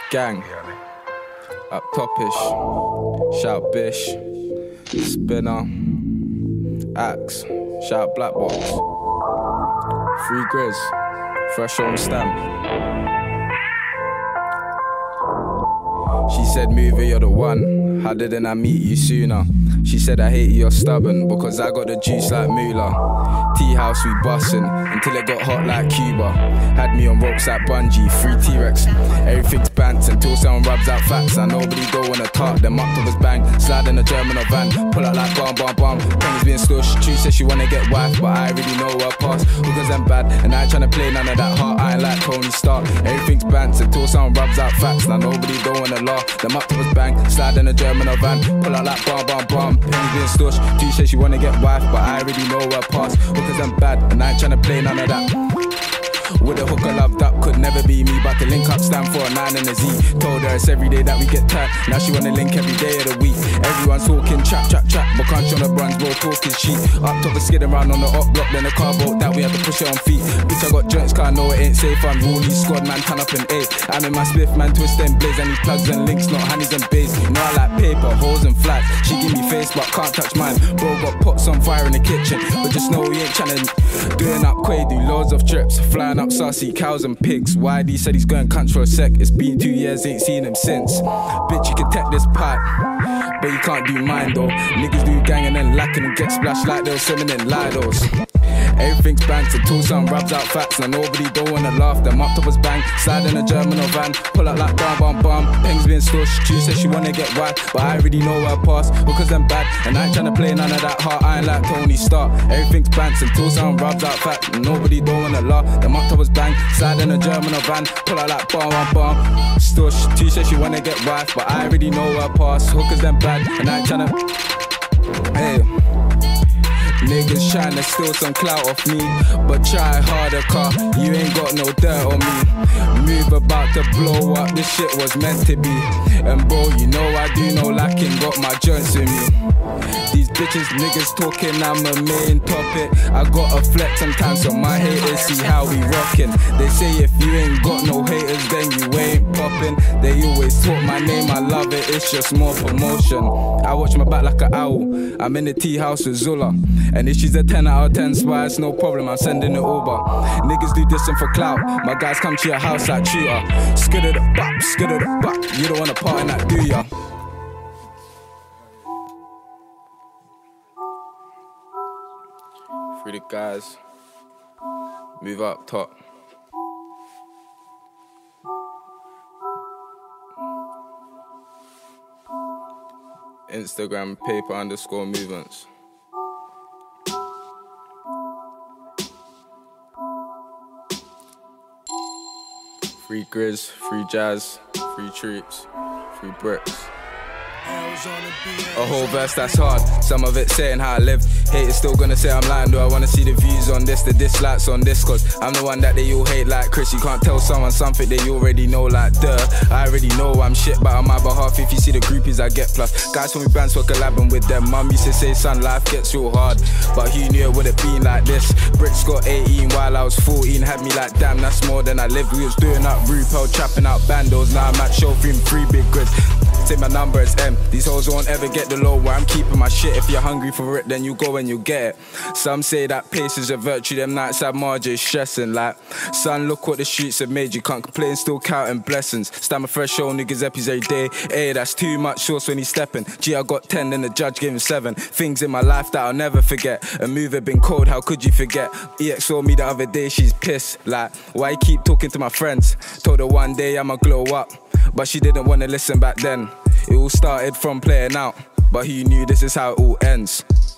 Gang, up topish, shout Bish, Spinner, Axe, shout Black Box, Free Grizz, fresh on stamp. She said, Mover, you're the one. How didn't I meet you sooner? She said, I hate you, you're stubborn, because I got the juice like Moolah. Tea house, we bussin', until it got hot like Cuba. Had me on ropes like Bungie, free T-Rex. Everything's bants until someone rubs out facts. And nobody go on a talk, them up to us bang. Slide in a German or van, pull out like bum, bum, bum. Penny's being slushed, she said she wanna get wife, but I already know her past. Because I'm bad, and I ain't tryna play none of that heart. I ain't like Tony Stark. Everything's bants until someone rubs out facts. Now nobody go on a law, them up to us bang. Slide in a German or van, pull out like bum, bum, bum. Penny's being slushed, she said she wanna get wife, but I already know her past. Because I'm bad, and I ain't tryna play none of that. With a hooker loved up, could never be me. But the link up stand for a 9 and a Z. Told her it's every day that we get tapped. Now she wanna link every day of the week. Everyone's talking trap, trap, trap, but can't show the brands, bro, talk is cheap. Up top of skidding around on the up block, then the car boat that we had to push it on feet. Bitch, I got joints, car, know it ain't safe. I'm Rolly squad, man, turn up in 8. I'm in my spliff, man, twist and blaze. And these plugs and links, not handies and bays. You know I like paper, holes and flats. She give me face, but can't touch mine. Bro got pots on fire in the kitchen, but just know we ain't tryna. Doing up Quay, do loads of trips. Flying up Sassy, cows and pigs. YD said he's going cunt for a sec. It's been 2 years, ain't seen him since. Bitch, you can take this pipe, but you can't do mine though. Niggas do gang and then lacking and get splashed like they were swimming in Lidos. Everything's banked until someone rubs out facts. Now nobody don't wanna laugh, them up top us bang. Slide in a German or van, pull out like bum bum bum. Pengs being slushed, she said she wanna get wild, but I already know her past, because I'm bad. And I ain't tryna play none of that heart, I ain't like Tony Stark. Everything's banked until someone rubs out facts. Nobody don't wanna laugh, them up top us bang. Slide in a German or van, pull out like bum bum bum. Stush, she said she wanna get wife, but I already know her past, hookers them bad. And I ain't tryna, hey. Niggas tryna steal some clout off me, but try harder, car, you ain't got no dirt on me. Move about to blow up, this shit was meant to be. And bro, you know I do no lacking, got my joints with me. These bitches, niggas talking, I'm a main topic. I gotta flex sometimes so my haters see how we rockin'. They say if you ain't got no haters, then you ain't poppin'. They always talk my name, I love it, it's just more promotion. I watch my back like an owl, I'm in the tea house with Zula. And if she's a 10 out of 10 spy, it's no problem, I'm sending it over. Niggas do this and for clout, my guys come to your house like tutor. Skidder the bop, skidder the bop, you don't wanna part in that, do ya? Free the guys, move up top. Instagram paper_movements. Free Grizz, free Jazz, free Troops, free Bricks. A whole verse that's hard, some of it saying how I live. Haters still gonna say I'm lying, do I wanna see the views on this, the dislikes on this? Cause I'm the one that they all hate like Chris. You can't tell someone something they already know like duh. I already know I'm shit, but on my behalf, if you see the groupies I get plus. Guys told me bands for collabing with them. Mum used to say son, life gets real hard, but who knew it would have been like this? Bricks got 18 while I was 14, had me like damn, that's more than I lived. We was doing up Rupel, trapping out bandos, now I'm at Showroom, 3 big grids. Say my number is M. These hoes won't ever get the low where I'm keeping my shit. If you're hungry for it, then you go and you get it. Some say that pace is a virtue, them nights at Marge stressing like, son, look what the streets have made. You can't complain, still counting blessings. Stand my fresh show, niggas epis every day. Hey, that's too much sauce when he's stepping. Gee, I got 10, then the judge gave him 7. Things in my life that I'll never forget. A move had been cold, how could you forget? EX saw me the other day, she's pissed. Like, why you keep talking to my friends? Told her one day I'ma glow up, but she didn't wanna listen back then. It all started from playing out, but who knew this is how it all ends?